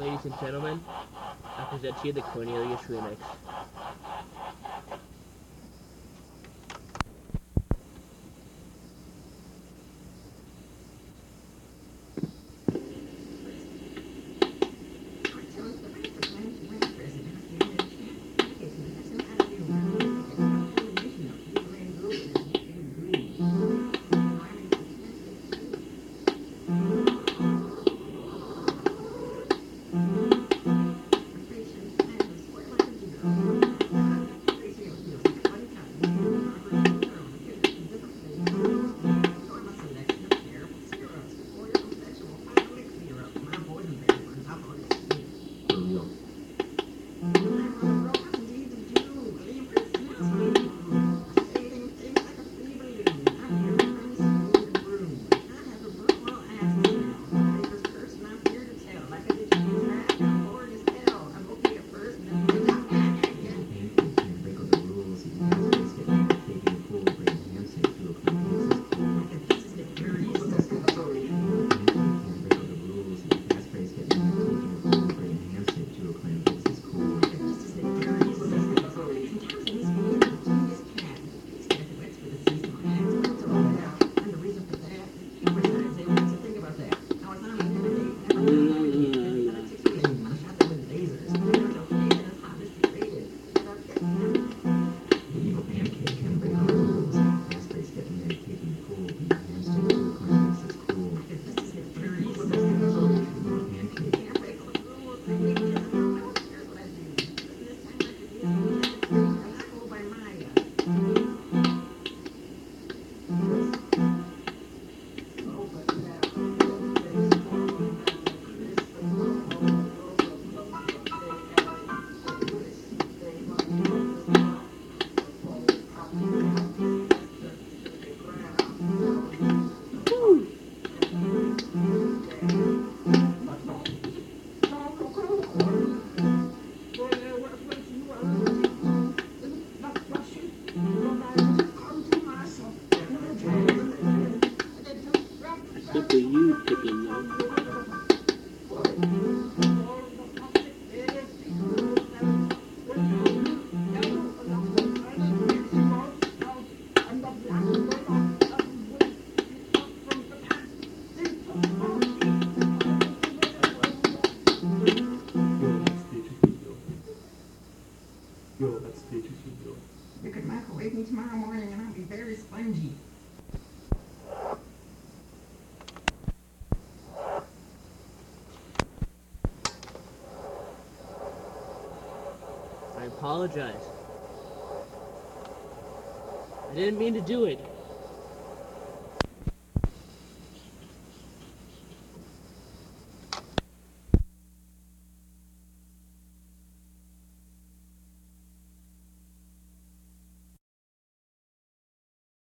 Ladies and gentlemen, I present to you the Cornelius remix. Good for you, chicken though. Yo, that's the yo. You could microwave me tomorrow morning and I'll be very spongy. I apologize. I didn't mean to do it.